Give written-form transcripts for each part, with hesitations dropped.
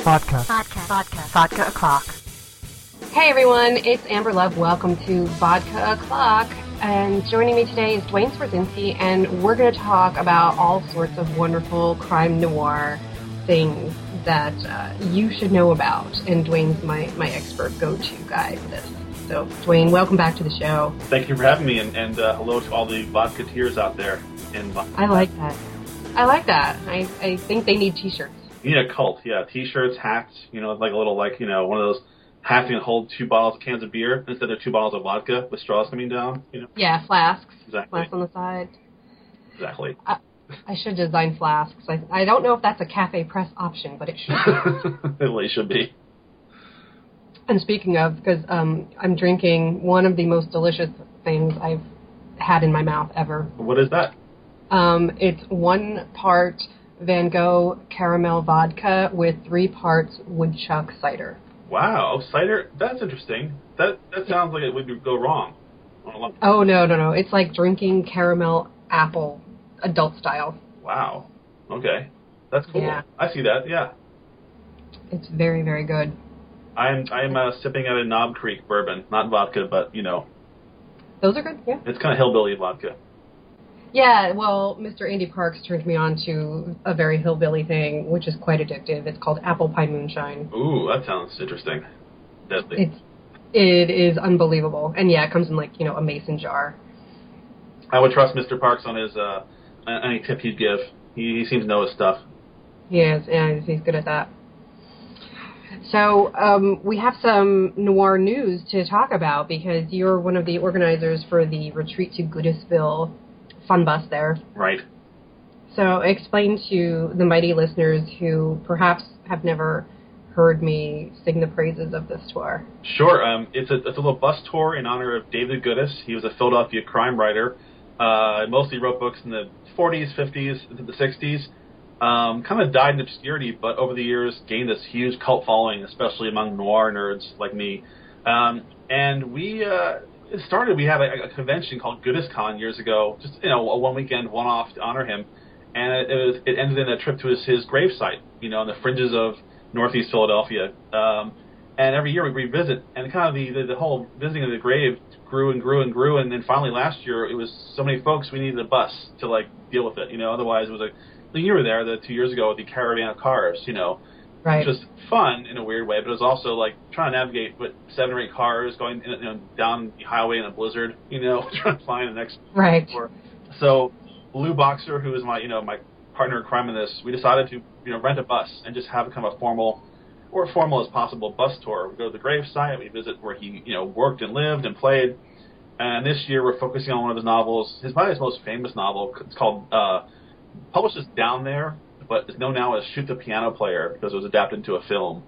Vodka. Vodka o'clock. Hey everyone, it's Amber Love. Welcome to Vodka O'Clock. And joining me today is Dwayne Swarzinski, and we're going to talk about all sorts of wonderful crime noir things that you should know about. And Dwayne's my expert go-to guy for this. So, Dwayne, welcome back to the show. Thank you for having me, and hello to all the vodketeers out there. I like that. I think they need t-shirts. You need a cult, yeah. T-shirts, hats, like a little, one of those hats you can hold 2 cans of beer instead of 2 bottles of vodka with straws coming down, Yeah, flasks. Exactly. Flasks on the side. Exactly. I should design flasks. I don't know if that's a Cafe Press option, but it should be. It really should be. And speaking of, because I'm drinking one of the most delicious things I've had in my mouth ever. What is that? It's 1 part Van Gogh caramel vodka with 3 parts woodchuck cider. Wow, cider? That's interesting. That sounds like it would go wrong. Oh, no. It's like drinking caramel apple, adult style. Wow. Okay. That's cool. Yeah. I see that, yeah. It's very, very good. I'm sipping at a Knob Creek bourbon. Not vodka, but, Those are good, yeah. It's kind of hillbilly vodka. Yeah, well, Mr. Andy Parks turned me on to a very hillbilly thing, which is quite addictive. It's called Apple Pie Moonshine. Ooh, that sounds interesting. Deadly. It is unbelievable. And yeah, it comes in a mason jar. I would trust Mr. Parks on his any tip he'd give. He seems to know his stuff. He is, and he's good at that. So we have some noir news to talk about because you're one of the organizers for the Retreat to Goodisville fun bus there. Right. So explain to the mighty listeners who perhaps have never heard me sing the praises of this tour. Sure. It's a little bus tour in honor of David Goodis. He was a Philadelphia crime writer. Mostly wrote books in the 40s, 50s, into the 60s. Kind of died in obscurity, but over the years gained this huge cult following, especially among noir nerds like me. And we had a convention called GoodisCon years ago, just a one weekend, one-off to honor him. And it ended in a trip to his gravesite, in the fringes of Northeast Philadelphia. And every year we revisit, and kind of the whole visiting of the grave grew and grew and grew, and then finally last year it was so many folks we needed a bus to deal with it. Otherwise it was you were there 2 years ago with the caravan of cars, right. Which was fun in a weird way, but it was also trying to navigate with 7 or 8 cars going down the highway in a blizzard, trying to find the next right. tour. So Lou Boxer, who is my my partner in crime in this, we decided to rent a bus and just have it kind of a formal as possible bus tour. We go to the gravesite, we visit where he worked and lived and played. And this year we're focusing on one of his novels, probably his most famous novel. It's called published as Down There, but is known now as Shoot the Piano Player because it was adapted into a film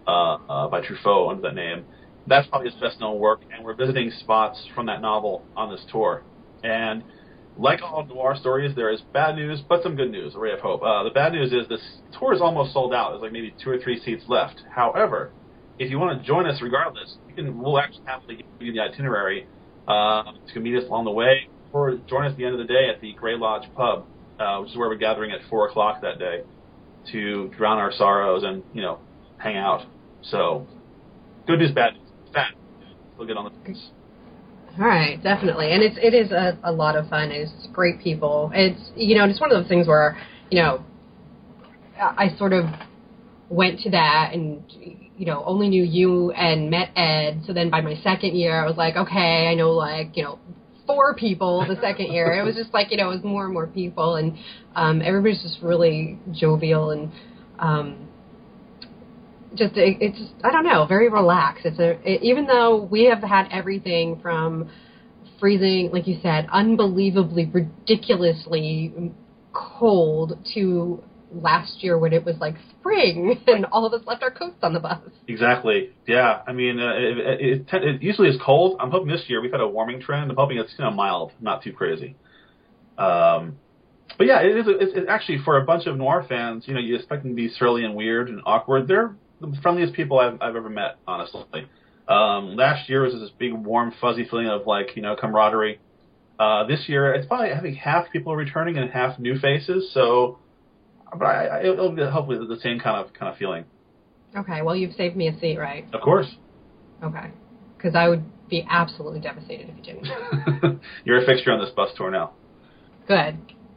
by Truffaut under that name. That's probably his best known work, and we're visiting spots from that novel on this tour. And like all noir stories, there is bad news, but some good news, a ray of hope. The bad news is this tour is almost sold out. There's maybe 2 or 3 seats left. However, if you want to join us regardless, we'll actually happily give you the itinerary to meet us along the way, or join us at the end of the day at the Grey Lodge Pub, which is where we're gathering at 4 o'clock that day to drown our sorrows and, hang out. So, good news, bad news. Fat. We'll get on the news. All right, definitely. And it is a lot of fun. It's great people. It's, it's one of those things where, I sort of went to that and, only knew you and met Ed. So then by my second year, I was like, okay, I know 4 people the second year. It was just it was more and more people, and everybody's just really jovial and it's I don't know, very relaxed. Even though we have had everything from freezing, like you said, unbelievably, ridiculously cold to last year when it was spring and all of us left our coats on the bus. Exactly. Yeah. I mean, it usually is cold. I'm hoping this year we've had a warming trend. I'm hoping it's mild, not too crazy. But yeah, it's actually for a bunch of noir fans. You expect them to be surly and weird and awkward. They're the friendliest people I've ever met, honestly. Last year was this big, warm, fuzzy feeling of camaraderie. This year, it's probably, I think, half people are returning and half new faces. So, but it'll be hopefully the same kind of feeling. Okay, well, you've saved me a seat, right? Of course. Okay. Because I would be absolutely devastated if you didn't. You're a fixture on this bus tour now. Good.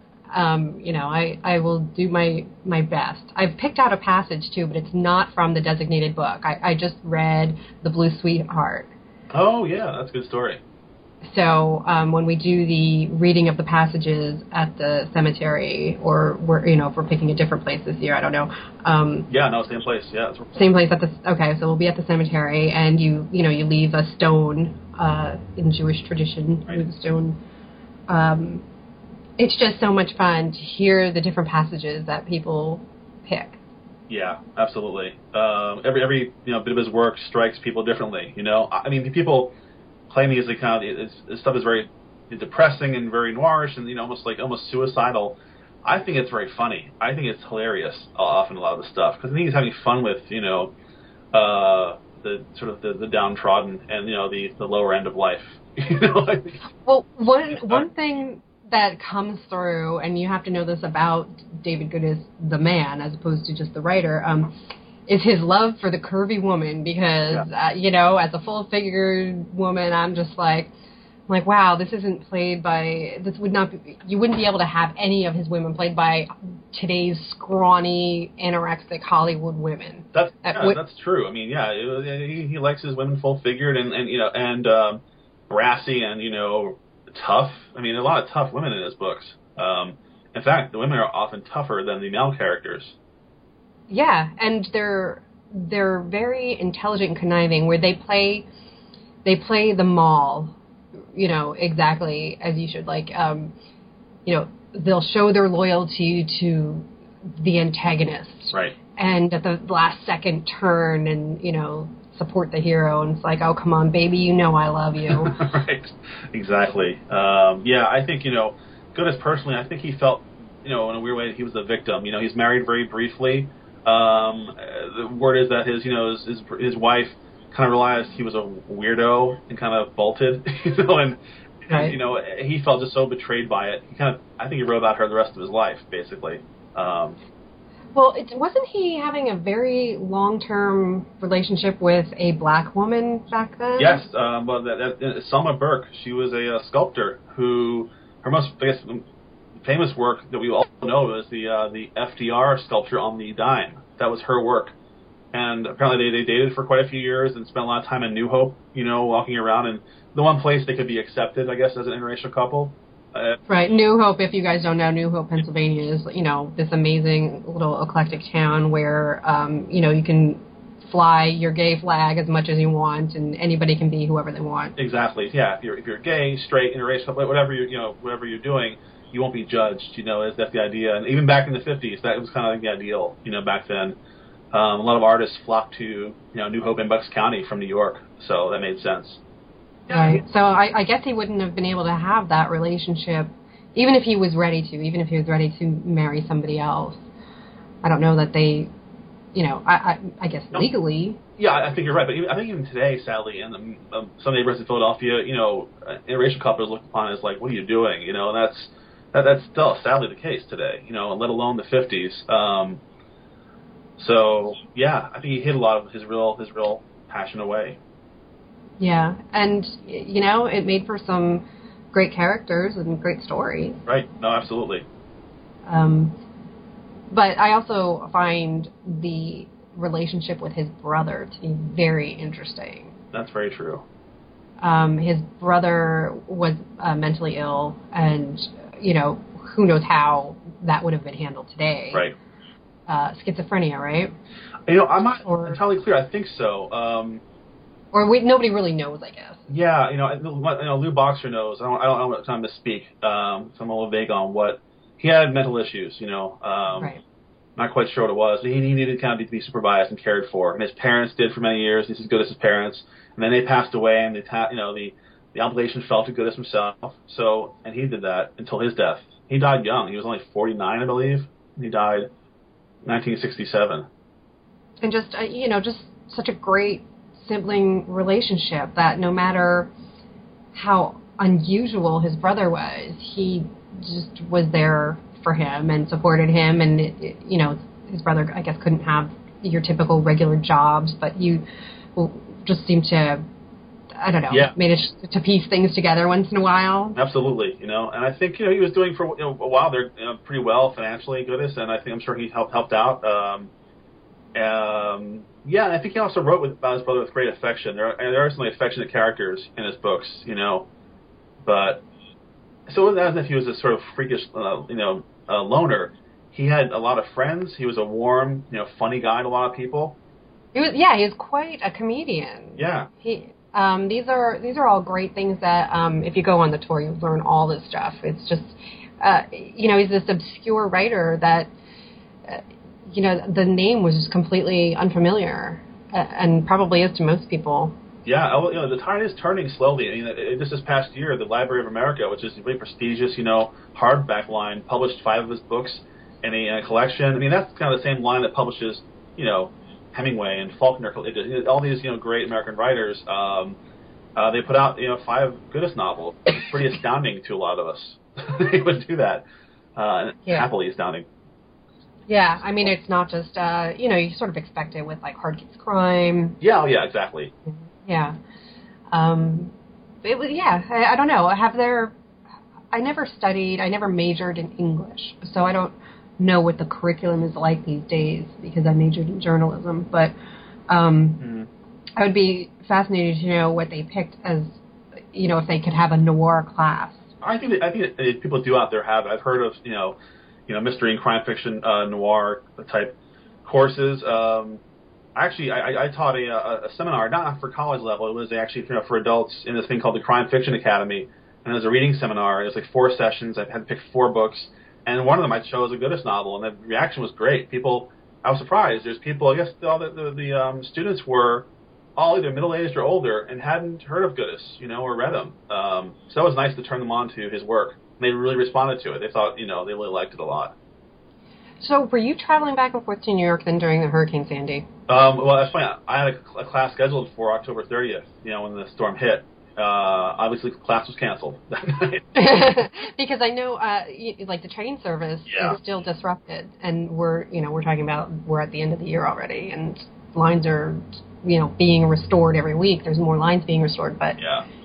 I will do my best. I've picked out a passage, too, but it's not from the designated book. I just read The Blue Sweetheart. Oh, yeah, that's a good story. So when we do the reading of the passages at the cemetery, or if we're picking a different place this year, I don't know. Same place. Yeah, same place at the. Okay, so we'll be at the cemetery, and you leave a stone in Jewish tradition. Right. Leave a stone. It's just so much fun to hear the different passages that people pick. Yeah, absolutely. Every bit of his work strikes people differently. I mean, people claiming his account, his stuff is very depressing and very noirish and almost suicidal. I think it's very funny. I think it's hilarious. Often a lot of the stuff because I think he's having fun with the sort of the downtrodden and the lower end of life. Well, one thing that comes through, and you have to know this about David Goodis, the man, as opposed to just the writer, is his love for the curvy woman. Because as a full-figured woman, I'm just like, wow, this isn't played by. This would not be. You wouldn't be able to have any of his women played by today's scrawny, anorexic Hollywood women. That's true. I mean, he likes his women full-figured and brassy and tough. I mean, a lot of tough women in his books. In fact, the women are often tougher than the male characters. Yeah, and they're very intelligent and conniving, where they play the mall, exactly as you should. They'll show their loyalty to the antagonists, right? And at the last second turn, and support the hero, and it's like, oh, come on, baby, I love you. Right, exactly. I think Goodis personally, I think he felt in a weird way he was a victim. He's married very briefly. The word is that his wife kind of realized he was a weirdo and kind of bolted, and right. He felt just so betrayed by it. I think he wrote about her the rest of his life, basically. Well, wasn't he having a very long-term relationship with a black woman back then? Yes, Selma Burke. She was a sculptor who her most, famous work that we all know is the FDR sculpture on the dime. That was her work. And apparently they dated for quite a few years and spent a lot of time in New Hope, walking around. And the one place they could be accepted, I guess, as an interracial couple. Right. New Hope, if you guys don't know, New Hope, Pennsylvania is, this amazing little eclectic town where, you can fly your gay flag as much as you want, and anybody can be whoever they want. Exactly. Yeah. If you're gay, straight, interracial, whatever you're doing, you won't be judged. That's the idea. And even back in the 50s, that was kind of the ideal. Back then, a lot of artists flocked to New Hope in Bucks County from New York, so that made sense. Right. So I guess he wouldn't have been able to have that relationship, even if he was ready to marry somebody else. I don't know that they, I guess legally. Yeah, I think you're right. But I think even today, sadly, in some neighborhoods in Philadelphia, interracial couples looked upon as like, what are you doing? And that's still sadly the case today, let alone the 50s. So, yeah, I think he hid a lot of his real passion away. Yeah, and, it made for some great characters and great stories. Right. No, absolutely. But I also find the relationship with his brother to be very interesting. That's very true. His brother was mentally ill, and, who knows how that would have been handled today. Right. Schizophrenia, right? I'm not entirely clear. I think so. Nobody really knows, I guess. Yeah, Lou Boxer knows. I don't have time to speak. So I'm a little vague on what he had. Mental issues, Right. Not quite sure what it was. He needed kind of to be supervised and cared for. And his parents did for many years. He's as good as his parents. And then they passed away, and the obligation fell to Goodis himself. So, and he did that until his death. He died young. He was only 49, I believe. He died in 1967. And just such a great sibling relationship that no matter how unusual his brother was, he just was there for him and supported him, and his brother, I guess, couldn't have your typical regular jobs, but you just seem to, I don't know, manage to piece things together once in a while. Absolutely, and I think he was doing for a while there pretty well financially, Goodis, and I'm sure he helped out. And I think he also wrote about his brother with great affection. There are some affectionate characters in his books, but so it wasn't as if he was a sort of freakish, loner. He had a lot of friends. He was a warm, funny guy to a lot of people. He was quite a comedian. Yeah. These are all great things that if you go on the tour, you learn all this stuff. It's just, he's this obscure writer that, the name was just completely unfamiliar, and probably is to most people. Yeah, the tide is turning slowly. I mean, this past year, the Library of America, which is a really prestigious, hardback line, published 5 of his books in a collection. I mean, that's kind of the same line that publishes, Hemingway and Faulkner, all these, great American writers. They put out, 5 Goodis novels. It's pretty astounding to a lot of us. They would do that. Happily astounding. Yeah, I mean, it's not just, you sort of expect it with, like, Hard Case Crime. Yeah, exactly. Yeah. I don't know. I never majored in English, so I don't know what the curriculum is like these days because I majored in journalism, but I would be fascinated to know what they picked as, if they could have a noir class. I think people do out there have. I've heard of, mystery and crime fiction noir type courses. Actually, I taught a seminar, not for college level. It was actually for adults in this thing called the Crime Fiction Academy, and it was a reading seminar. It was like 4 sessions. I had to pick 4 books, and one of them I chose a Goodis novel, and the reaction was great. I was surprised. There's people, I guess, all the students were all either middle-aged or older and hadn't heard of Goodis, or read them. So it was nice to turn them on to his work. And they really responded to it. They thought, they really liked it a lot. So were you traveling back and forth to New York then during the Hurricane Sandy? Well, that's funny. I had a class scheduled for October 30th, when the storm hit. Obviously, class was canceled that night. Because I know, like, the train service is still disrupted. And we're talking about we're at the end of the year already. And lines are, being restored every week. There's more lines being restored. But,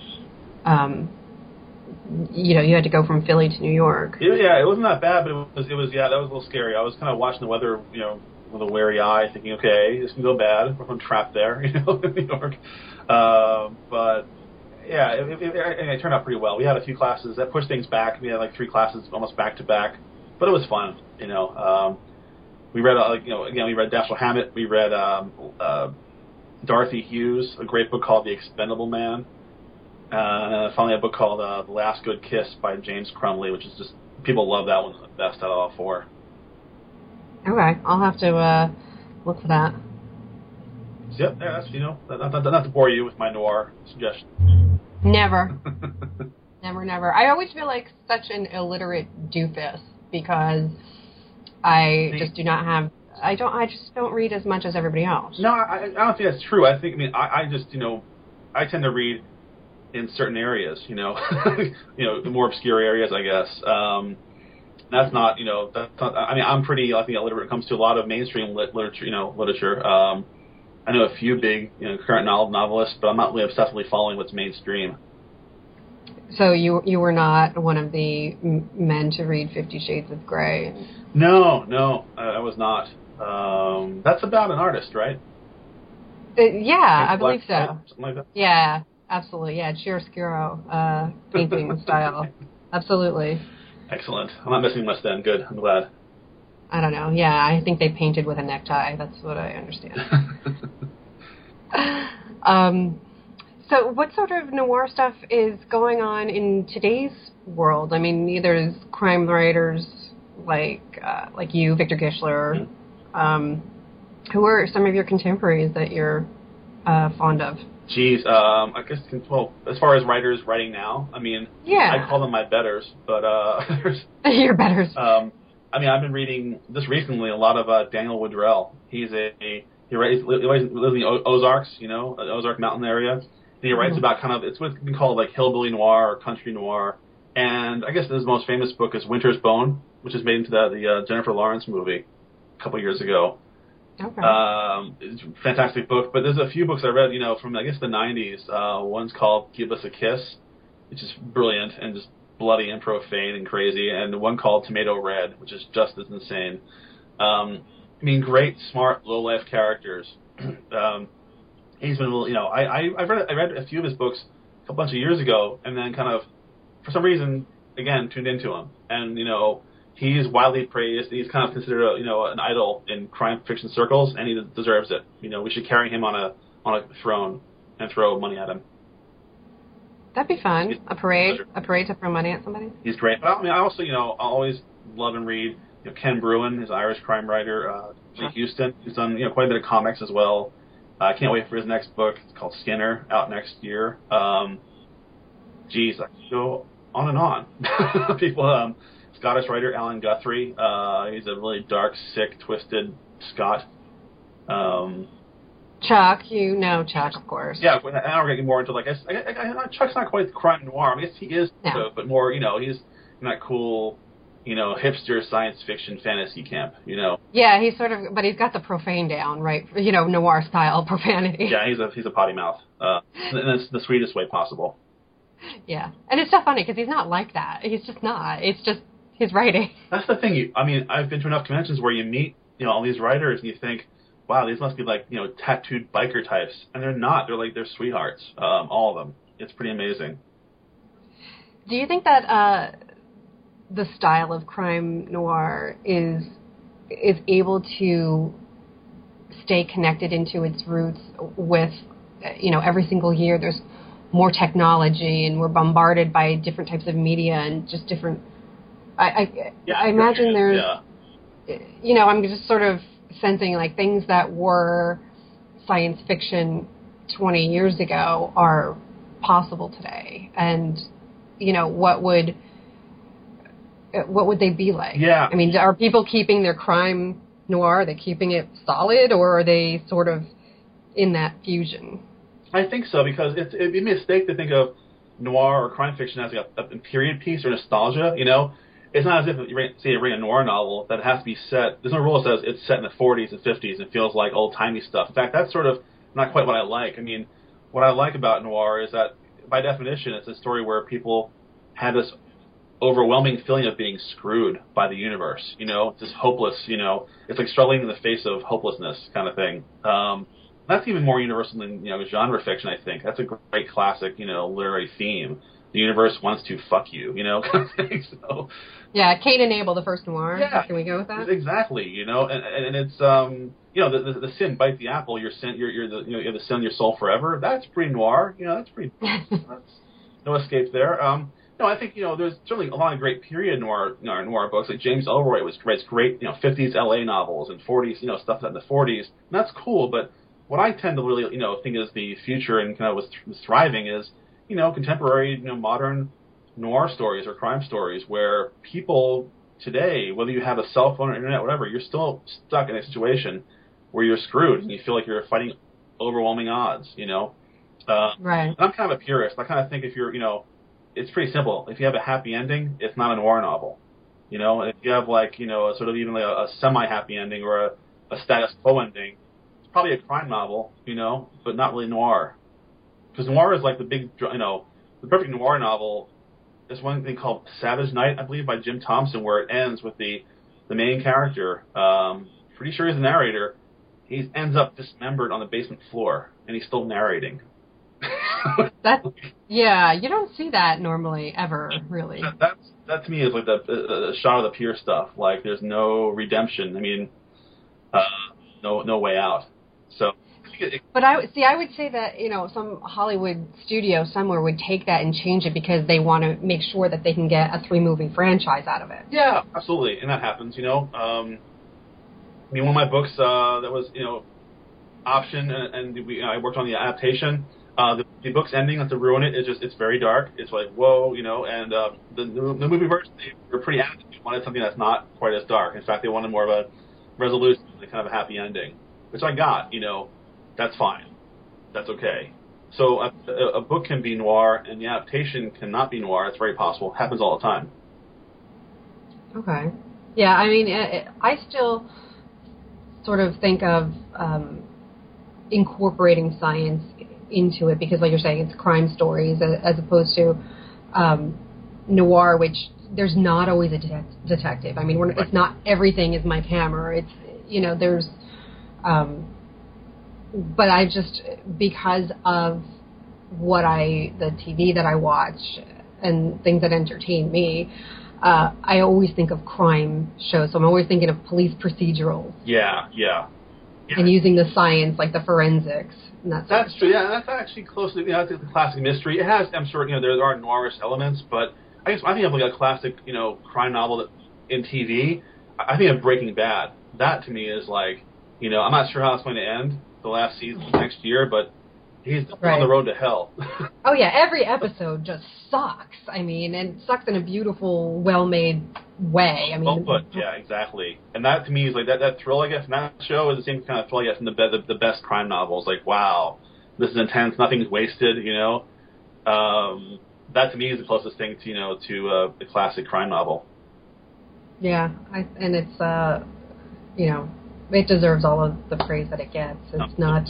you had to go from Philly to New York. Yeah, it wasn't that bad, but that was a little scary. I was kind of watching the weather, with a wary eye, thinking, okay, this can go bad if I'm trapped there, in New York. But yeah, it turned out pretty well. We had a few classes that pushed things back. We had like 3 classes almost back to back, but it was fun. We read we read Dashiell Hammett. We read Dorothy Hughes, a great book called The Expendable Man. And finally, a book called The Last Good Kiss by James Crumley, which is just, people love that one the best out of all 4. Okay, I'll have to look for that. Yep, that's, not to bore you with my noir suggestion. Never. Never. I always feel like such an illiterate doofus because I just do not have, I just don't read as much as everybody else. No, I don't think that's true. I just, I tend to read in certain areas, the more obscure areas, I guess. That's not, I'm pretty, I think, illiterate when it comes to a lot of mainstream literature. I know a few big, current novelists, but I'm not really obsessively following what's mainstream. So you were not one of the men to read 50 Shades of Grey? No, I was not. That's about an artist, right? Yeah, I believe so. Something like that? Yeah, absolutely. Yeah, chiaroscuro painting style. Absolutely. Excellent. I'm not missing much then. Good. I'm glad. I don't know. Yeah, I think they painted with a necktie. That's what I understand. So what sort of noir stuff is going on in today's world? I mean, there's crime writers like you, Victor Gischler. Mm-hmm. Who are some of your contemporaries that you're fond of? Geez, I guess, well, as far as writers writing now, I mean, I call them my betters, but your betters. I've been reading just recently a lot of Daniel Woodrell. He lives in the Ozarks, the Ozark Mountain area. And he writes about it's what's been called like hillbilly noir or country noir. And I guess his most famous book is Winter's Bone, which is made into the Jennifer Lawrence movie a couple years ago. Okay. It's a fantastic book, but there's a few books I read, from, I guess, the 90s. One's called Give Us a Kiss, which is brilliant and just bloody and profane and crazy, and one called Tomato Red, which is just as insane. Great, smart, low-life characters. He's been, I read a few of his books a bunch of years ago, and then kind of, for some reason, again, tuned into him. And, he's widely praised. He's kind of considered, an idol in crime fiction circles, and he deserves it. We should carry him on a throne and throw money at him. That'd be fun. A parade to throw money at somebody. He's great. But I also, I always love and read Ken Bruin, his Irish crime writer, Lee Houston. He's done quite a bit of comics as well. I can't wait for his next book. It's called Skinner, out next year. I could go on and on. People. Scottish writer Alan Guthrie. He's a really dark, sick, twisted Scot. Chuck, Chuck, of course. Yeah, now we're getting more into Chuck's not quite crime noir. I guess he is, but more. He's in that cool, hipster science fiction fantasy camp. Yeah, he's sort of, but he's got the profane down, right? Noir style profanity. Yeah, he's a potty mouth, and it's the sweetest way possible. Yeah, and it's so funny because he's not like that. He's just not. It's just his writing. That's the thing. I've been to enough conventions where you meet, all these writers, and you think, wow, these must be tattooed biker types, and they're not. They're sweethearts, all of them. It's pretty amazing. Do you think that the style of crime noir is able to stay connected into its roots with, every single year there's more technology and we're bombarded by different types of media and just different. I imagine there's, I'm just sort of sensing things that were science fiction 20 years ago are possible today, and what would they be like? Yeah. Are people keeping their crime noir? Are they keeping it solid, or are they sort of in that fusion? I think so, because it'd be a mistake to think of noir or crime fiction as a period piece or nostalgia. It's not as if you read a noir novel that has to be set. There's no rule that says it's set in the 40s and 50s and feels like old-timey stuff. In fact, that's sort of not quite what I like. What I like about noir is that, by definition, it's a story where people have this overwhelming feeling of being screwed by the universe. It's this hopeless, it's like struggling in the face of hopelessness kind of thing. That's even more universal than, genre fiction, I think. That's a great classic, literary theme. The universe wants to fuck you, kind of thing. So, yeah, Cain and Abel, the first noir. Yeah, can we go with that? Exactly, and it's the sin, bite the apple. You're you have the sin in your soul forever. That's pretty noir. That's pretty. That's no escape there. I think there's certainly a lot of great period noir books. Like James Ellroy writes great 50s LA novels and 40s stuff set in the 40s. And that's cool, but what I tend to really think is the future and kind of was thriving is contemporary modern noir stories or crime stories where people today, whether you have a cell phone or internet, whatever, you're still stuck in a situation where you're screwed and you feel like you're fighting overwhelming odds. Right. I'm kind of a purist. I kind of think if you're it's pretty simple. If you have a happy ending, it's not a noir novel. If you have a sort of even a semi-happy ending or a status quo ending, it's probably a crime novel, but not really noir. Because noir is like the big, the perfect noir novel is one thing called Savage Night, I believe, by Jim Thompson, where it ends with the main character, pretty sure he's the narrator, he ends up dismembered on the basement floor, and he's still narrating. You don't see that normally, ever, really. That to me is like the shot of the pure stuff. Like, there's no redemption. No way out. So. But I would say that some Hollywood studio somewhere would take that and change it because they want to make sure that they can get a 3-movie franchise out of it. Yeah, absolutely, and that happens. One of my books that was optioned, and I worked on the adaptation. The book's ending, not to ruin it, it's very dark. It's like, whoa, and the movie version, they were pretty adamant. They wanted something that's not quite as dark. In fact, they wanted more of a resolution, kind of a happy ending, which I got. That's fine. That's okay. So a book can be noir, and the adaptation cannot be noir. It's very possible. It happens all the time. Okay. Yeah, I still sort of think of incorporating science into it because, like you're saying, it's crime stories as opposed to noir, which there's not always a detective. I mean, it's not everything is Mike Hammer. It's, you know, there's, but I just, because of the TV that I watch and things that entertain me, I always think of crime shows. So I'm always thinking of police procedurals. Yeah. And using the science, like the forensics. And that's true. Yeah, that's actually close to the classic mystery. It has, I'm sure, there are noirish elements, but I think of like a classic, crime novel in TV. I think of Breaking Bad. That to me is like, I'm not sure how it's going to end the last season next year, but he's on the road to hell. Oh yeah, every episode just sucks. I mean, and sucks in a beautiful, well-made way. I mean, well put. Yeah, exactly. And that to me is like that thrill I get from that show is the same kind of thrill I get from the best crime novels. Like, wow, this is intense. Nothing's wasted. That to me is the closest thing to the classic crime novel. Yeah, and it's it deserves all of the praise that it gets. It's not.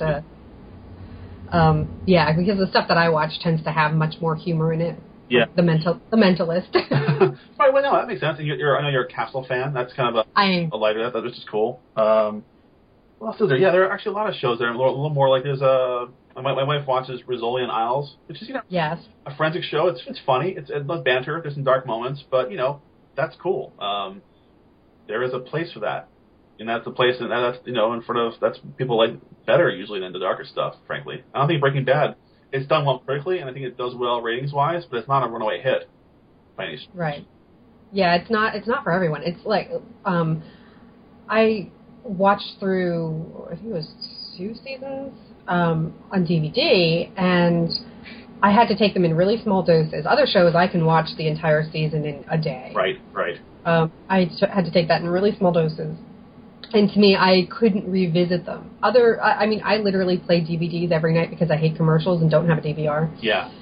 Because the stuff that I watch tends to have much more humor in it. Yeah. The Mentalist. Right. Well, no, that makes sense. And I know you're a Castle fan. That's kind of a lighter, which is cool. What else is there? Yeah, there are actually a lot of shows there. A little more like there's my wife watches Rizzoli and Isles, which is yes, a forensic show. It's funny. It's banter. There's some dark moments, but that's cool. There is a place for that. And that's the place, and that's in front of that's people like better usually than the darker stuff. Frankly, I don't think Breaking Bad it's done well critically, and I think it does well ratings wise, but it's not a runaway hit by any stretch. Right. Yeah, it's not for everyone. It's like I watched through I think it was 2 seasons on DVD, and I had to take them in really small doses. Other shows I can watch the entire season in a day. Right. I had to take that in really small doses. And to me, I couldn't revisit them. I literally play DVDs every night because I hate commercials and don't have a DVR. Yeah.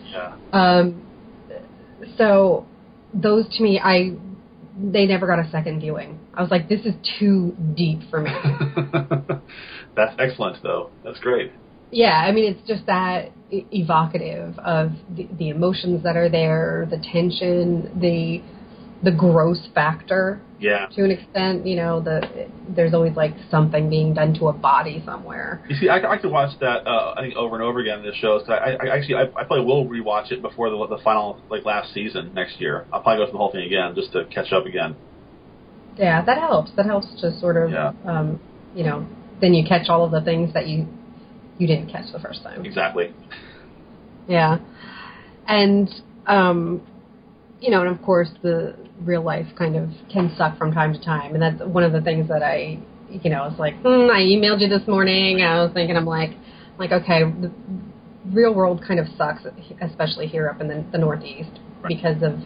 So those to me, they never got a second viewing. I was like, this is too deep for me. That's excellent, though. That's great. Yeah, I mean, it's just that evocative of the emotions that are there, the tension, the gross factor. Yeah. To an extent, there's always like something being done to a body somewhere. You see, I could watch that I think over and over again in this show. Cause I probably will rewatch it before the final last season next year. I'll probably go through the whole thing again just to catch up again. Yeah, that helps. That helps to sort of then you catch all of the things that you didn't catch the first time. Exactly. Yeah, and and of course the real life kind of can suck from time to time, and that's one of the things that I was like, I emailed you this morning. I was thinking, I'm like, okay, the real world kind of sucks, especially here up in the Northeast, because of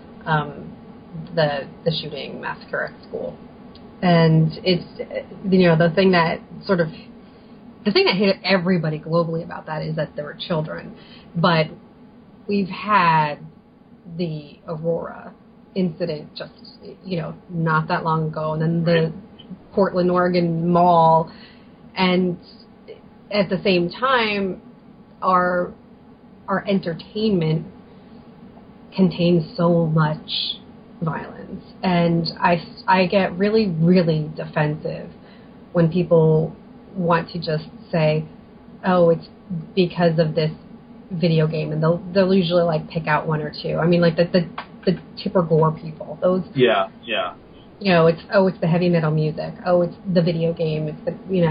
the shooting massacre at school, and it's the thing that hit everybody globally about that is that there were children, but we've had the Aurora incident just not that long ago, and then the Portland, Oregon mall, and at the same time our entertainment contains so much violence, and I get really, really defensive when people want to just say, oh, it's because of this video game, and they'll usually pick out one or two. I mean, the Tipper Gore people. Those. Yeah. It's the heavy metal music. Oh, it's the video game. It's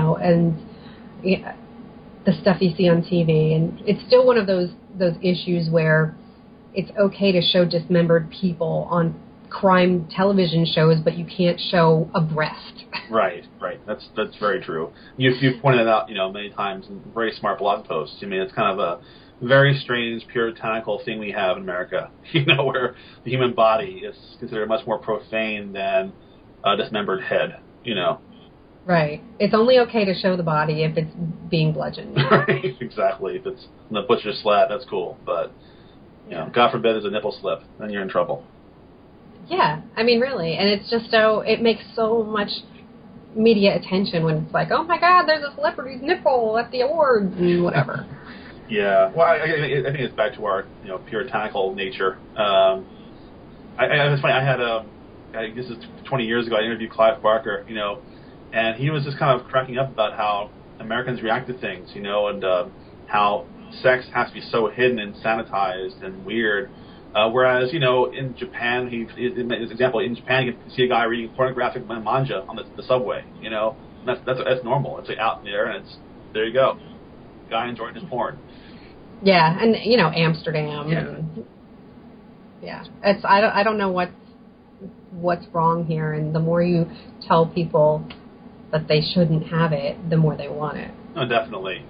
the stuff you see on TV, and it's still one of those issues where it's okay to show dismembered people on crime television shows, but you can't show a breast. Right. That's very true. You've pointed it out, many times in very smart blog posts. I mean, it's kind of a very strange puritanical thing we have in America, where the human body is considered much more profane than a dismembered head, Right. It's only okay to show the body if it's being bludgeoned. Right, exactly. If it's in the butcher's slat, that's cool. But, God forbid there's a nipple slip, then you're in trouble. Yeah, I mean, really. And it's just it makes so much media attention when it's like, oh my God, there's a celebrity's nipple at the awards and whatever. Yeah, well, I think it's back to our puritanical nature. It's funny. I had this is 20 years ago. I interviewed Clive Barker, and he was just kind of cracking up about how Americans react to things, and how sex has to be so hidden and sanitized and weird. Whereas, in Japan, his example, in Japan, you can see a guy reading pornographic manga on the subway, and that's normal. It's like out there, and there you go. Guy enjoying his porn. Yeah, and, Amsterdam. Yeah. And, yeah. I don't know what's wrong here, and the more you tell people that they shouldn't have it, the more they want it. Oh, definitely.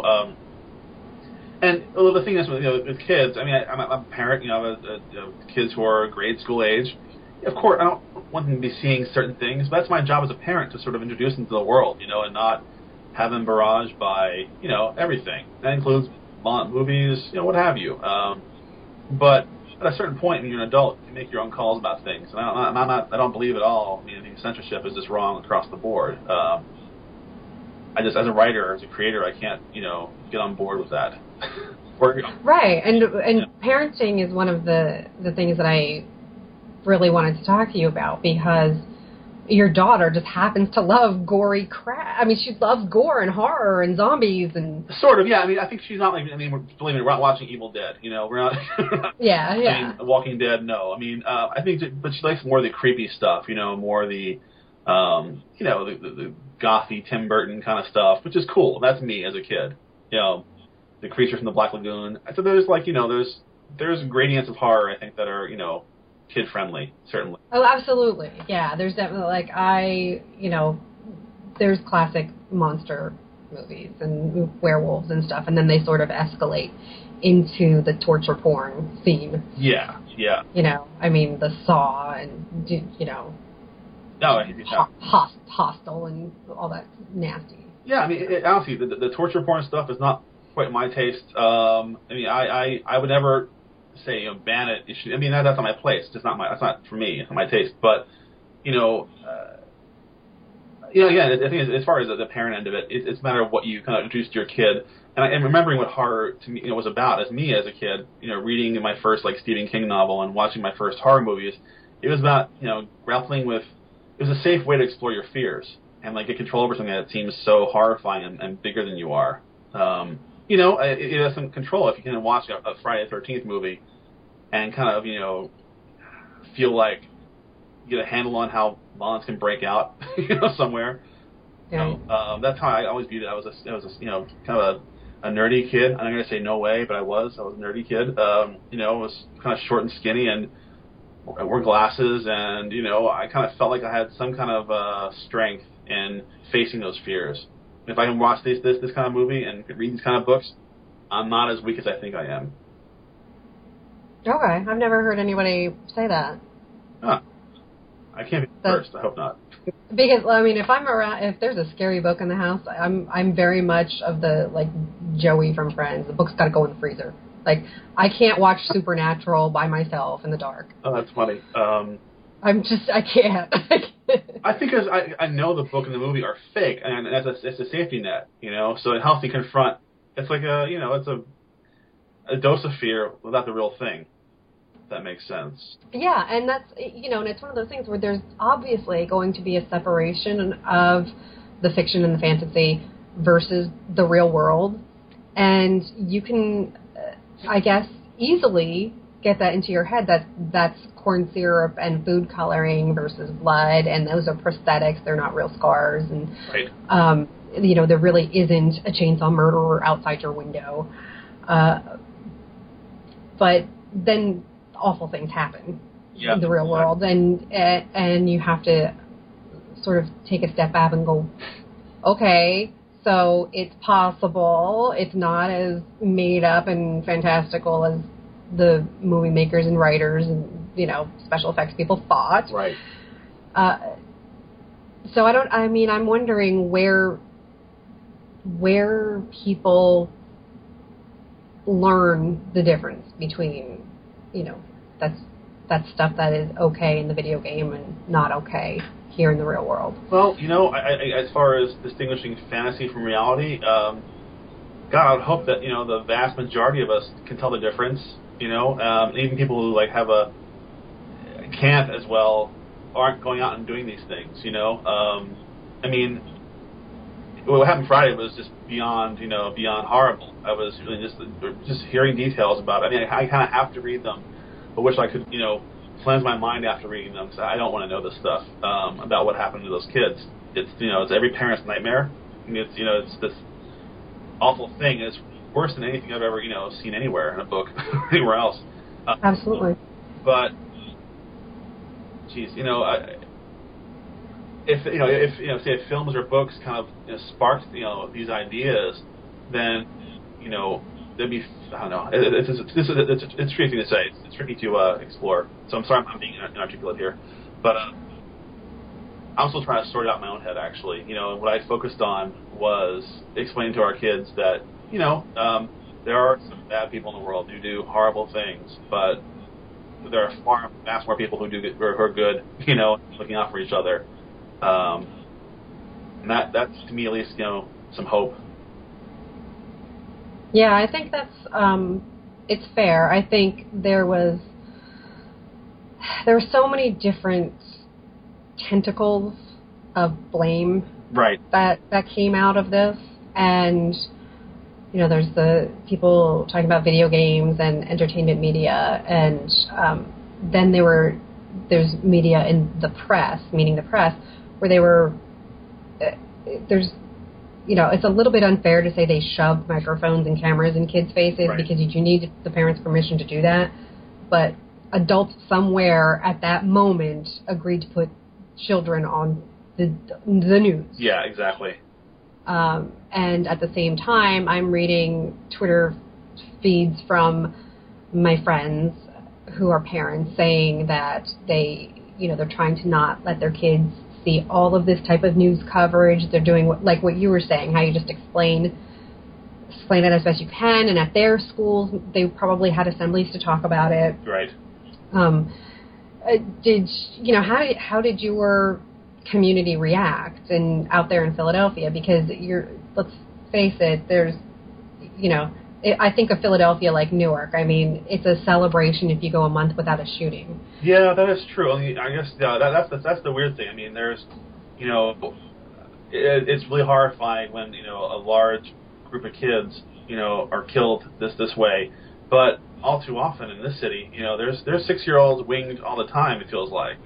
And the thing is, with kids, I'm a parent. I have kids who are grade school age. Of course, I don't want them to be seeing certain things, but that's my job as a parent to sort of introduce them to the world, and not have them barraged by, everything. That includes violent movies, what have you. But at a certain point, when you're an adult, you make your own calls about things. And I don't believe at all. I think censorship is just wrong across the board. I just, as a writer, as a creator, I can't, get on board with that. Right, and parenting is one of the things that I really wanted to talk to you about, because your daughter just happens to love gory crap. She loves gore and horror and zombies and... Sort of, yeah. I think she's not like... believe me, we're not watching Evil Dead, we're not... Yeah. Walking Dead, no. I think... But she likes more of the creepy stuff, more the... the gothy Tim Burton kind of stuff, which is cool. That's me as a kid. The Creature from the Black Lagoon. So there's there's gradients of horror, I think, that are, kid friendly, certainly. Oh, absolutely. Yeah, there's definitely there's classic monster movies and werewolves and stuff, and then they sort of escalate into the torture porn scene. Yeah. The Saw and Hostel and all that nasty. Yeah, honestly, the torture porn stuff is not quite my taste. I would never say ban it. That's not my place. It's just not that's not for me. It's not my taste. But again, I think as far as the parent end of it, it's a matter of what you kind of introduce to your kid. And remembering what horror to me was about as me as a kid. Reading my first Stephen King novel and watching my first horror movies. It was about grappling with. It was a safe way to explore your fears and get control over something that seems so horrifying and bigger than you are. It has some control if you can watch a Friday the 13th movie and kind of, feel like you get a handle on how violence can break out, somewhere. Yeah. That's how I always viewed it. I was kind of a nerdy kid. I'm not going to say no way, but I was a nerdy kid. I was kind of short and skinny and I wore glasses and, I kind of felt like I had some kind of strength in facing those fears. If I can watch this kind of movie and read these kind of books, I'm not as weak as I think I am. Okay, I've never heard anybody say that. Huh. I can't be the first. I hope not. Because if I'm around, if there's a scary book in the house, I'm very much of the Joey from Friends. The book's got to go in the freezer. I can't watch Supernatural by myself in the dark. Oh, that's funny. I can't. I think because I know the book and the movie are fake, and it's a safety net, so it helps me confront. It's like it's a dose of fear without the real thing. If that makes sense. Yeah, and that's, and it's one of those things where there's obviously going to be a separation of the fiction and the fantasy versus the real world, and you can, I guess, easily get that into your head that's corn syrup and food coloring versus blood, and those are prosthetics, they're not real scars, and right. There really isn't a chainsaw murderer outside your window, but then awful things happen in the real world, and you have to sort of take a step back and go, okay, so it's possible, it's not as made up and fantastical as the movie makers and writers and special effects people thought. Right. So I'm wondering where people learn the difference between that's stuff that is okay in the video game and not okay here in the real world. Well, as far as distinguishing fantasy from reality, God, I would hope that the vast majority of us can tell the difference. Even people who can't as well aren't going out and doing these things. What happened Friday was just beyond horrible. I was really just hearing details about it. I kind of have to read them, but wish I could cleanse my mind after reading them, because I don't want to know this stuff about what happened to those kids. It's every parent's nightmare. It's this awful thing. It's worse than anything I've ever seen anywhere in a book or anywhere else. Absolutely. But geez, if films or books kind of sparked these ideas, then there'd be, I don't know. It's a tricky thing to say. It's tricky to explore. So I'm sorry I'm being inarticulate here, but I'm still trying to sort it out in my own head. Actually, what I focused on was explaining to our kids that there are some bad people in the world who do horrible things, but there are vast more people who are good, looking out for each other. And that's to me at least some hope. Yeah, I think that's it's fair. I think there were so many different tentacles of blame that came out of this, and there's the people talking about video games and entertainment media, and then there's media in the press, meaning the press, where they were there's it's a little bit unfair to say they shoved microphones and cameras in kids' faces, because you need the parents' permission to do that. But adults somewhere at that moment agreed to put children on the news. Yeah, exactly. And at the same time, I'm reading Twitter feeds from my friends who are parents saying that they're trying to not let their kids see all of this type of news coverage. They're doing what you were saying, how you just explain it as best you can. And at their schools, they probably had assemblies to talk about it. Right. How did your community react out there in Philadelphia? Because let's face it, there's I think of Philadelphia like Newark. It's a celebration if you go a month without a shooting. Yeah, that is true. I guess that's the weird thing. There's, it's really horrifying when a large group of kids, are killed this way. But all too often in this city, there's 6-year-olds winged all the time. It feels like,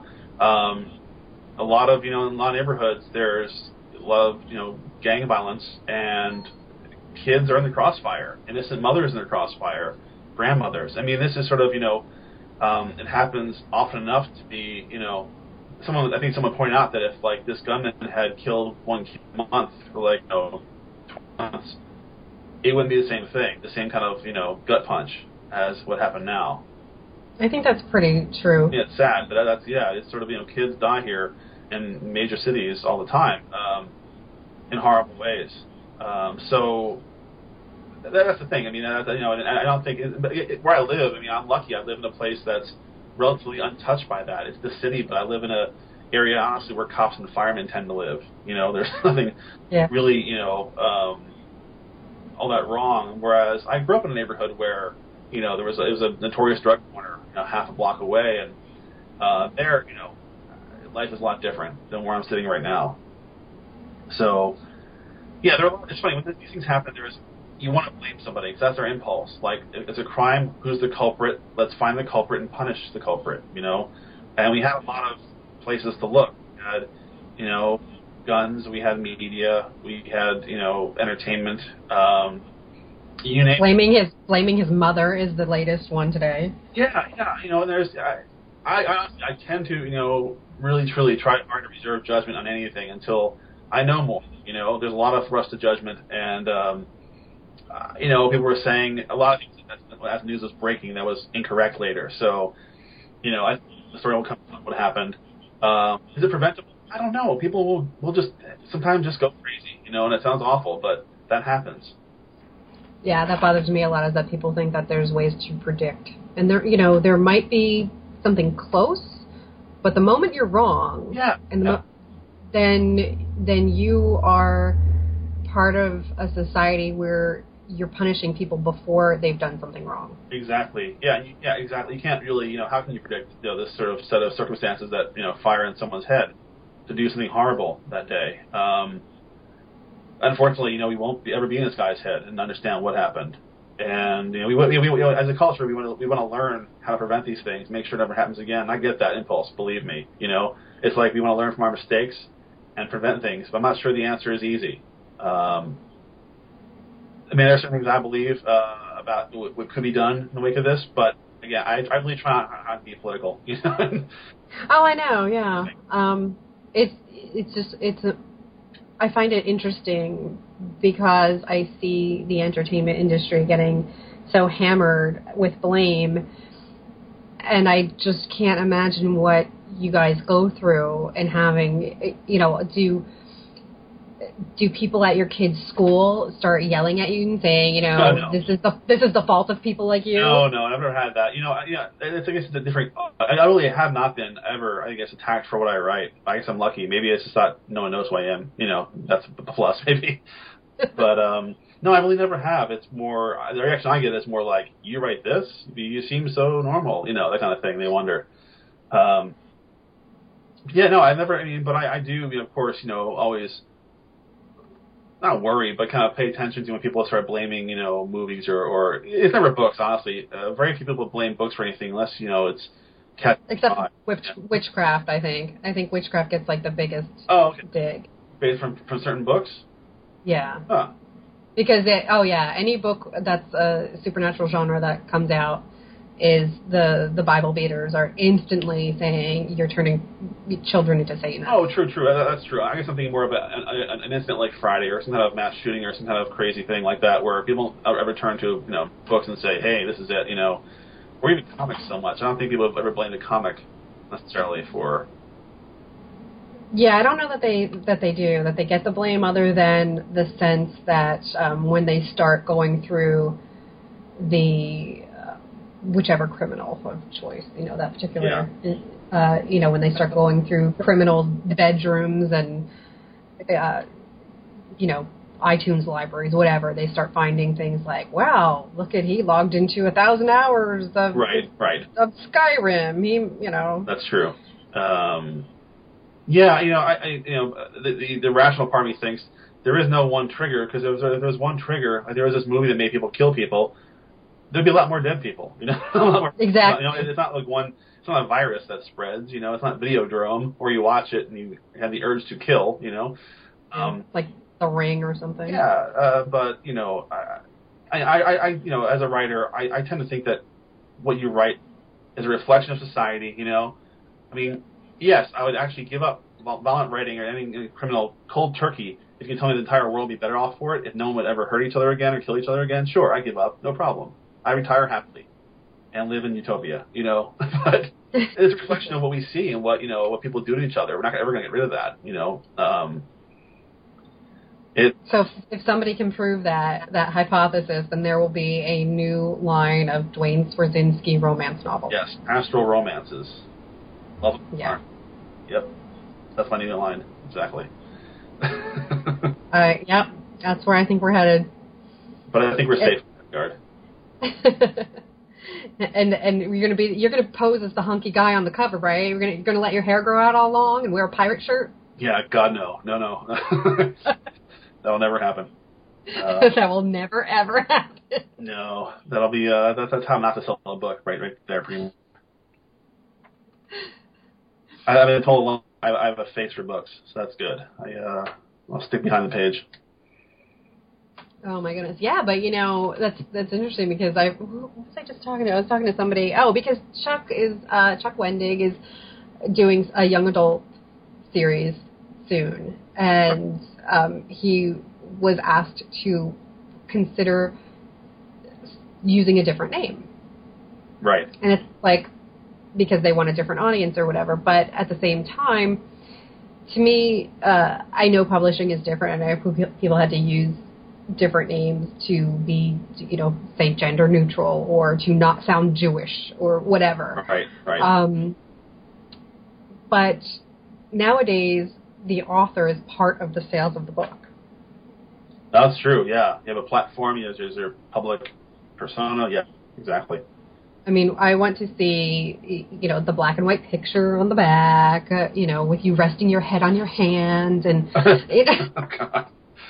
a lot of in a lot of neighborhoods there's a lot of gang violence, and kids are in the crossfire. Innocent mothers in the crossfire, grandmothers. This is sort of it happens often enough to be I think someone pointed out that if this gunman had killed one kid a month for 20 months, it wouldn't be the same thing, the same kind of gut punch as what happened now. I think that's pretty true. Yeah, it's sad, but it's sort of kids die here in major cities all the time in horrible ways. So that's the thing. And I don't think where I live. I'm lucky. I live in a place that's relatively untouched by that. It's the city, but I live in a area honestly where cops and firemen tend to live. There's nothing really all that wrong. Whereas I grew up in a neighborhood where it was a notorious drug corner half a block away, and there life is a lot different than where I'm sitting right now. So. Yeah, it's funny when these things happen. You want to blame somebody because that's our impulse. If it's a crime, who's the culprit? Let's find the culprit and punish the culprit. And we had a lot of places to look. We had, guns. We had media. We had, entertainment. You name blaming his mother is the latest one today. Yeah. And there's I tend to really truly try hard to reserve judgment on anything until I know more. There's a lot of thrust to judgment, and people were saying a lot of things as news was breaking that was incorrect later. So, the story will come up what happened. Is it preventable? I don't know. People will just sometimes just go crazy, and it sounds awful, but that happens. Yeah, that bothers me a lot, is that people think that there's ways to predict, and there might be something close, But the moment you're wrong, Yeah. and then you are part of a society where you're punishing people before they've done something wrong. Exactly. Yeah, exactly. You can't really, how can you predict, this sort of set of circumstances that, fire in someone's head to do something horrible that day? Unfortunately, we won't ever be in this guy's head and understand what happened. And we as a culture, we want to learn how to prevent these things, make sure it never happens again. I get that impulse, believe me. It's like we want to learn from our mistakes and prevent things, but I'm not sure the answer is easy. There are certain things I believe about what could be done in the wake of this, but again, I really try not to be political. Oh, I know. Yeah. I find it interesting because I see the entertainment industry getting so hammered with blame, and I just can't imagine what you guys go through and having, do people at your kids' schoal start yelling at you and saying, No. this is the fault of people like you? No, I've never had that. I guess it's a different. I really have not been ever, I guess, attacked for what I write. I guess I'm lucky. Maybe it's just that no one knows who I am. That's the plus, maybe. But no, I really never have. It's more the reaction I get is more like, you write this? You seem so normal. That kind of thing. They wonder. Yeah, no, I've never. But I do. Of course, always. Not worry, but kind of pay attention to when people start blaming, movies or it's never books, honestly. Very few people blame books for anything unless, it's except witchcraft, I think. I think witchcraft gets like the biggest dig. Based from certain books? Yeah. Huh. Because any book that's a supernatural genre that comes out is the Bible beaters are instantly saying you're turning children into Satanists. Oh, true. That's true. I guess something more about an incident like Friday or some kind of mass shooting or some kind of crazy thing like that where people ever turn to books and say, hey, this is it, or even comics so much. I don't think people have ever blamed a comic necessarily for... Yeah, I don't know that they do, that they get the blame other than the sense that when they start going through the... whichever criminal of choice, that particular, when they start going through criminal bedrooms and, iTunes libraries, whatever, they start finding things like, wow, look at, he logged into 1,000 hours of of Skyrim. That's true. The rational part of me thinks there is no one trigger, because if there was one trigger, like there was this movie that made people kill people, there'd be a lot more dead people, Exactly. It's not like it's not a virus that spreads, it's not Videodrome where you watch it and you have the urge to kill, like The Ring or something. Yeah, but, I as a writer, I tend to think that what you write is a reflection of society, yes, I would actually give up violent writing or any criminal cold turkey if you tell me the entire world would be better off for it, if no one would ever hurt each other again or kill each other again. Sure, I give up, no problem. I retire happily and live in utopia, but it's a reflection of what we see and what people do to each other. We're not ever going to get rid of that, So if somebody can prove that hypothesis, then there will be a new line of Duane Swierczynski romance novels. Yes, pastoral romances. Love them. Yeah. Yep. That's my new line. Exactly. Yep. That's where I think we're headed. But I think we're safe in that regard. and you're gonna pose as the hunky guy on the cover, right? You're gonna let your hair grow out all long and wear a pirate shirt? Yeah, God no. That'll never happen. That will never ever happen. No, that'll be that's how not to sell a book, right there, pretty much. I've been told I have a face for books, so that's good. I'll stick behind the page. Oh my goodness, yeah, but that's interesting because who was I just talking to? I was talking to somebody. Oh, because Chuck Wendig is doing a young adult series soon, and he was asked to consider using a different name. Right. And it's like because they want a different audience or whatever, but at the same time, to me, I know publishing is different, and I know people had to use different names to be, say gender neutral or to not sound Jewish or whatever. Right. but nowadays the author is part of the sales of the book. That's true, yeah. You have a platform, there's your public persona, yeah, exactly. I mean, I want to see, the black and white picture on the back, with you resting your head on your hand, and, Oh, God.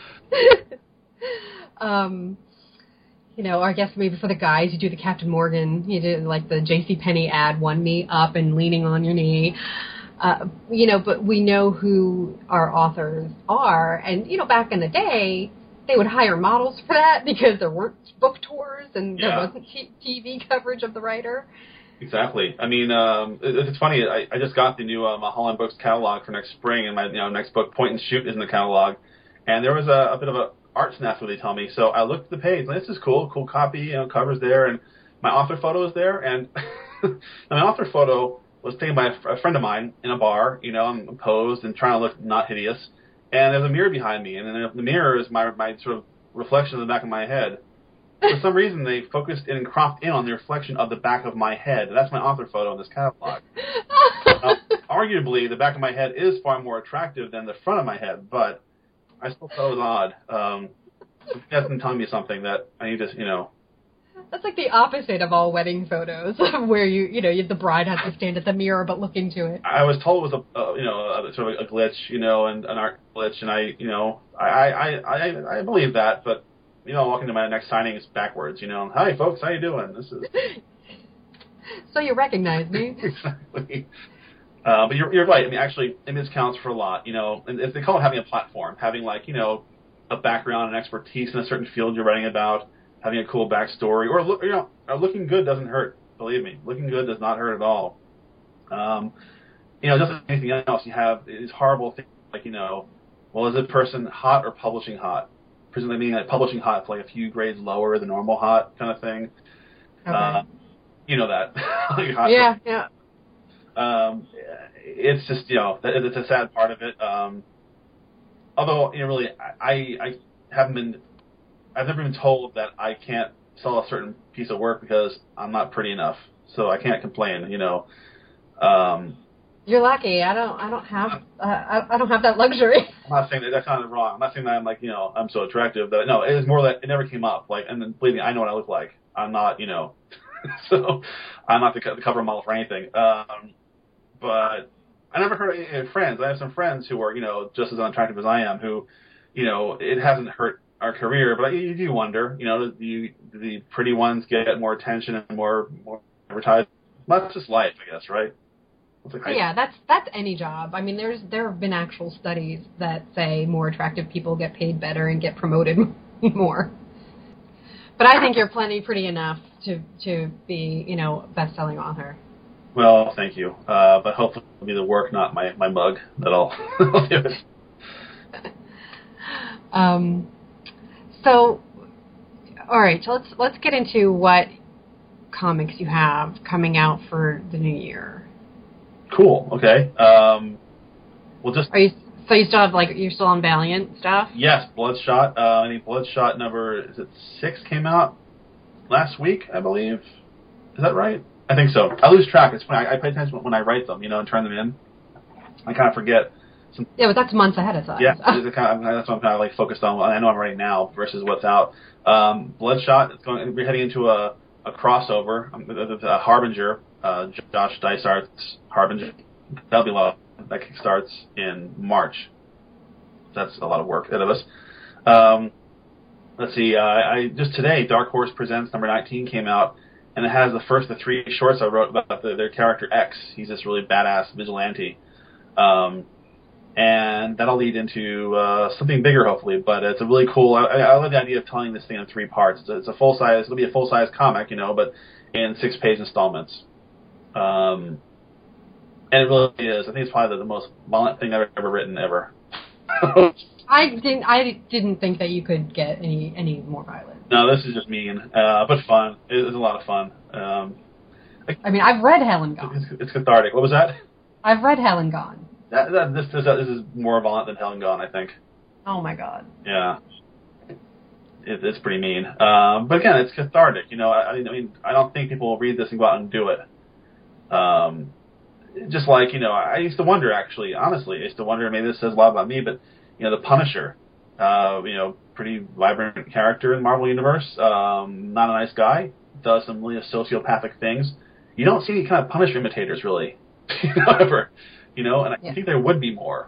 I guess maybe for the guys, you do the Captain Morgan, you do like the JCPenney ad, one knee up and leaning on your knee. But we know who our authors are, and, back in the day, they would hire models for that because there weren't book tours and there wasn't TV coverage of the writer. Exactly. I mean, it's funny. I just got the new Mulholland Books catalog for next spring, and my next book, Point and Shoot, is in the catalog. And there was a bit of a art snafu, they tell me. So I looked at the page, and this is cool copy, cover's there, and my author photo is there. And my author photo was taken by a friend of mine in a bar. I'm posed and trying to look not hideous. And there's a mirror behind me, and then the mirror is my sort of reflection of the back of my head. For some reason, they focused in and cropped in on the reflection of the back of my head. That's my author photo in this catalog. Arguably, the back of my head is far more attractive than the front of my head, but I still thought it was odd. That's been telling me something that I need to, That's like the opposite of all wedding photos, where the bride has to stand at the mirror but look into it. I was told it was a sort of a glitch, and an art glitch, and I believe that, but walking to my next signing is backwards, Hi folks, how you doing? This is. So you recognize me? Exactly. But you're right. I mean, actually, image counts for a lot, and they call it having a platform, having a background and expertise in a certain field you're writing about. Having a cool backstory, or looking good doesn't hurt. Believe me, looking good does not hurt at all. Just like anything else, you have these horrible things like, well, is this person hot or publishing hot? Presumably meaning that publishing hot is like a few grades lower than normal hot kind of thing. Okay. That. Hot yeah. It's just it's a sad part of it. Although really, I haven't been. I've never been told that I can't sell a certain piece of work because I'm not pretty enough, so I can't complain. You're lucky. I don't have that luxury. I'm not saying that sounded wrong. I'm not saying that I'm I'm so attractive that no. It was more that it never came up. And then believe me, I know what I look like. I'm not so I'm not the cover model for anything. But I never heard of friends. I have some friends who are just as unattractive as I am. Who it hasn't hurt our career, but you do wonder, do the pretty ones get more attention and more advertised? That's just life, I guess, right? Yeah, that's any job. I mean, there have been actual studies that say more attractive people get paid better and get promoted more. But I think you're pretty enough to be, best-selling author. Well, thank you. But hopefully it'll be the work, not my mug, that'll do it. So, all right. So let's get into what comics you have coming out for the new year. Cool. Okay. We'll just. So you still have you're still on Valiant stuff? Yes, Bloodshot. I think Bloodshot number 6 came out last week, I believe. Is that right? I think so. I lose track. It's funny. I pay attention when I write them, and turn them in. I kind of forget. Yeah, but that's months ahead of time. Yeah, that's what I'm kind of focused on. I know I'm writing now versus what's out. Bloodshot. We're heading into a crossover. A Harbinger. Josh Dysart's Harbinger. That'll be a lot. That starts in March. That's a lot of work ahead of us. Let's see. I just today, Dark Horse Presents number 19 came out, and it has the first of 3 shorts I wrote about their character X. He's this really badass vigilante. And that'll lead into something bigger, hopefully. But it's a really cool. I love the idea of telling this thing in 3 parts. It's a full size. It'll be a full size comic, but in 6-page installments. And it really is. I think it's probably the most violent thing I've ever written ever. I didn't think that you could get any more violent. No, this is just mean, but fun. It's a lot of fun. I mean, I've read Hell and Gone. It's cathartic. What was that? I've read Hell and Gone. This is more violent than Hell and Gone, I think. Oh my God. Yeah. It's pretty mean. But again, it's cathartic. I mean, I don't think people will read this and go out and do it. just like, I used to wonder, actually, honestly, I used to wonder, maybe this says a lot about me, but, the Punisher, pretty vibrant character in the Marvel Universe, not a nice guy, does some really sociopathic things. You don't see any kind of Punisher imitators, really, ever, and I think there would be more.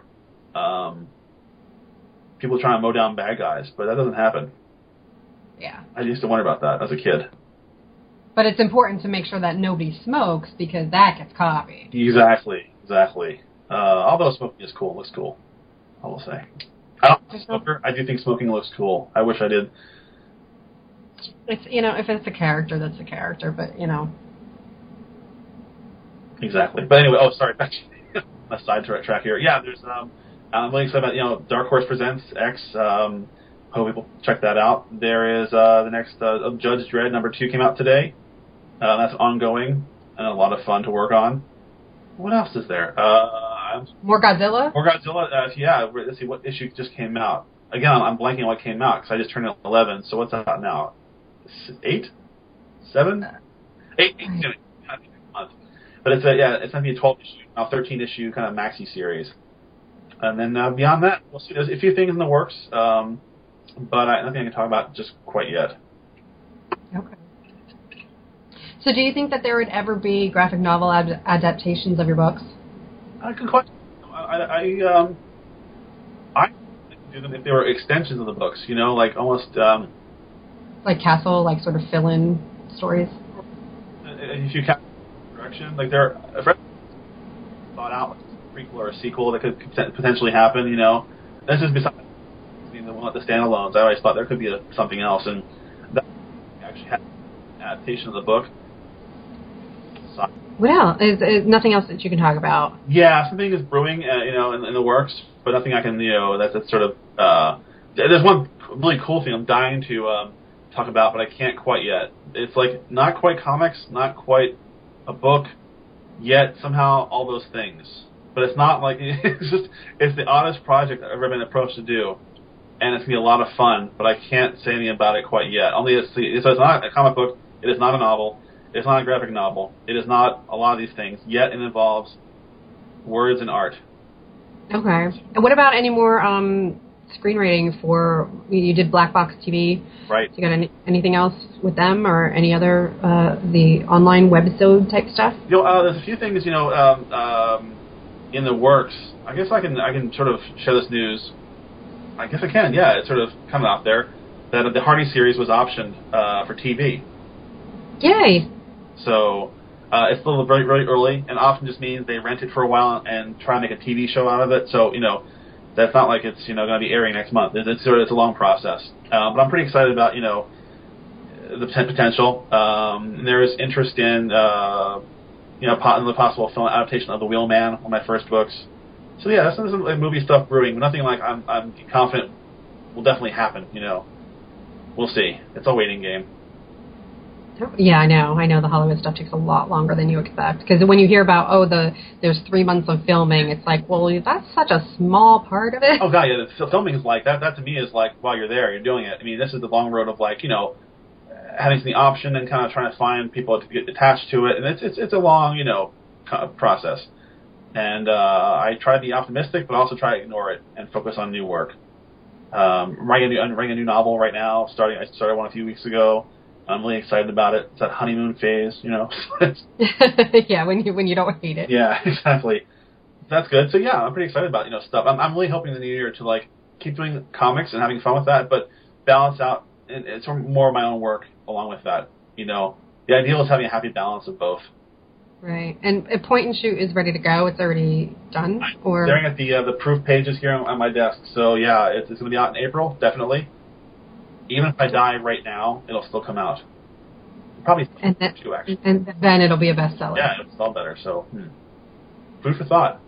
People trying to mow down bad guys, but that doesn't happen. Yeah. I used to wonder about that as a kid. But it's important to make sure that nobody smokes because that gets copied. Exactly. Although smoking is cool, it looks cool, I will say. I don't know, smoker. I do think smoking looks cool. I wish I did. It's if it's a character, that's a character, but Exactly. But anyway, sorry, back to a side track here. Yeah, there's I'm really excited about Dark Horse Presents X. Hope people check that out. There is the next Judge Dredd #2 came out today. That's ongoing and a lot of fun to work on. What else is there? More Godzilla? More Godzilla. Yeah. Let's see what issue just came out. Again, I'm blanking on what came out because I just turned 11. So what's out now? 8? 7? 8. But it's it's going to be a 12 issue, now 13 issue kind of maxi series. And then beyond that, we'll see. There's a few things in the works, but nothing I can talk about just quite yet. Okay. So do you think that there would ever be graphic novel adaptations of your books? Good question. I do them if they were extensions of the books, like almost... like Castle, like sort of fill-in stories? If you count direction, like they're thought out like a prequel or a sequel that could potentially happen, This is besides the standalones. I always thought there could be something else, and that actually had an adaptation of the book. Well, is nothing else that you can talk about? Yeah, something is brewing, in the works, but nothing I can, that's sort of. There's one really cool thing I'm dying to talk about, but I can't quite yet. It's like not quite comics, not quite a book, yet somehow all those things. But it's not like it's the oddest project I've ever been approached to do, and it's gonna be a lot of fun. But I can't say anything about it quite yet. So it's not a comic book. It is not a novel. It's not a graphic novel. It is not a lot of these things, yet it involves words and art. Okay. And what about any more screenwriting for... You did Black Box TV. Right. You got anything else with them or any other, the online webisode type stuff? There's a few things, in the works. I guess I can sort of share this news. I guess I can, yeah. It's sort of coming out there that the Hardy series was optioned for TV. Yay! So it's still very, very early, and often just means they rent it for a while and try to make a TV show out of it. So, that's not like it's, going to be airing next month. It's a long process. But I'm pretty excited about, the potential. There is interest in, the possible film adaptation of The Wheelman, one of my first books. So, yeah, there's some movie stuff brewing, but nothing like I'm confident will definitely happen, We'll see. It's a waiting game. Yeah, I know the Hollywood stuff takes a lot longer than you expect. Because when you hear about, there's 3 months of filming, it's like, well, that's such a small part of it. Oh, God, yeah, the filming is like, that to me is like, while you're there, you're doing it. I mean, this is the long road of like, having the option and kind of trying to find people to get attached to it. And it's a long, process. And I try to be optimistic, but also try to ignore it and focus on new work. I'm writing a new novel right now. I started one a few weeks ago. I'm really excited about it. It's that honeymoon phase, Yeah, when you don't hate it. Yeah, exactly. That's good. So yeah, I'm pretty excited about stuff. I'm really hoping in the new year to like keep doing comics and having fun with that, but balance out. It's more of my own work along with that. The ideal is having a happy balance of both. Right. And Point and Shoot is ready to go. It's already done. I'm staring at the proof pages here on my desk. So yeah, it's going to be out in April, definitely. Even if I die right now, it'll still come out. Probably two, actually. And then it'll be a bestseller. Yeah, it'll sell better. So, food for thought.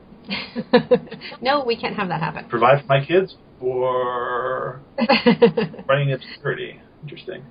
No, we can't have that happen. Provide for my kids or running obscurity. Interesting.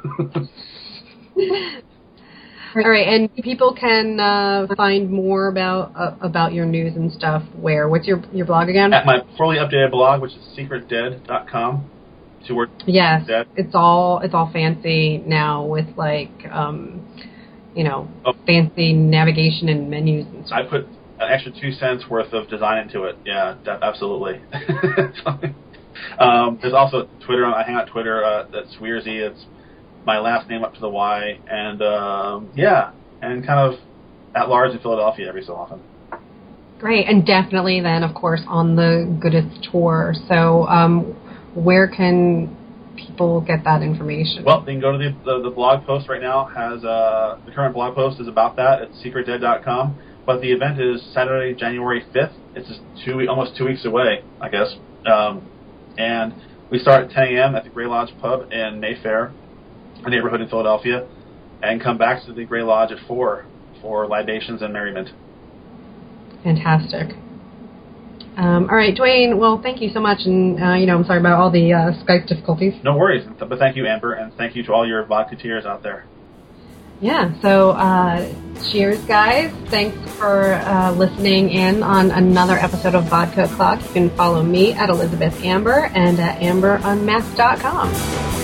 All right, and people can find more about your news and stuff where? What's your blog again? At my poorly updated blog, which is secretdead.com. Yes, it's all fancy now with like fancy navigation and menus and stuff. I put an extra 2 cents worth of design into it. Yeah, absolutely. There's also Twitter. I hang out Twitter. That's Sweerzy. It's my last name up to the Y. And, and kind of at large in Philadelphia every so often. Great. And definitely then, of course, on the Goodith tour. So where can people get that information? Well, they can go to the blog post right now. The current blog post is about that. It's secretdead.com. But the event is Saturday, January 5th. It's just almost 2 weeks away, I guess. And we start at 10 a.m. at the Grey Lodge Pub in Mayfair, a neighborhood in Philadelphia, and come back to the Grey Lodge at 4 for libations and merriment. Fantastic. All right, Dwayne, well, thank you so much. And, I'm sorry about all the Skype difficulties. No worries. But thank you, Amber, and thank you to all your vodkateers out there. Yeah, so cheers, guys. Thanks for listening in on another episode of Vodka O'Clock. You can follow me at Elizabeth Amber and at AmberUnmasked.com.